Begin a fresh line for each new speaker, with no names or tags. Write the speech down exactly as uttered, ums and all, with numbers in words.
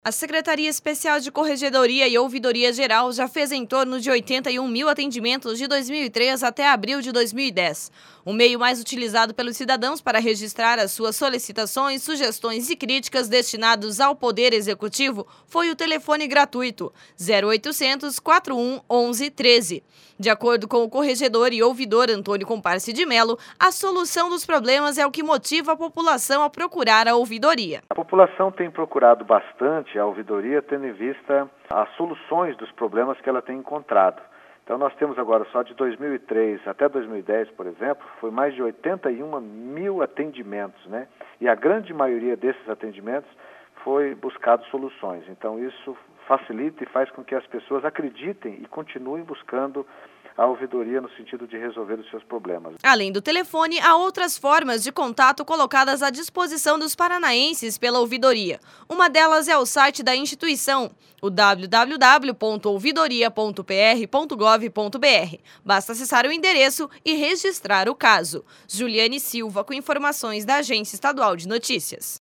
A Secretaria Especial de Corregedoria e Ouvidoria Geral já fez em torno de oitenta e um mil atendimentos de dois mil e três até abril de dois mil e dez. O meio mais utilizado pelos cidadãos para registrar as suas solicitações, sugestões e críticas destinados ao Poder Executivo foi o telefone gratuito zero oitocentos, quarenta e um, onze, treze. De acordo com o corregedor e ouvidor Antônio Comparse de Melo, a solução dos problemas é o que motiva a população a procurar a ouvidoria.
A população tem procurado bastante a ouvidoria, tendo em vista as soluções dos problemas que ela tem encontrado. Então nós temos agora só de dois mil e três até dois mil e dez, por exemplo, foi mais de oitenta e um mil atendimentos, né? E a grande maioria desses atendimentos foi buscado soluções. Então isso facilita e faz com que as pessoas acreditem e continuem buscando a ouvidoria no sentido de resolver os seus problemas.
Além do telefone, há outras formas de contato colocadas à disposição dos paranaenses pela ouvidoria. Uma delas é o site da instituição, o w w w ponto ouvidoria ponto p r ponto gov ponto b r. Basta acessar o endereço e registrar o caso. Juliane Silva, com informações da Agência Estadual de Notícias.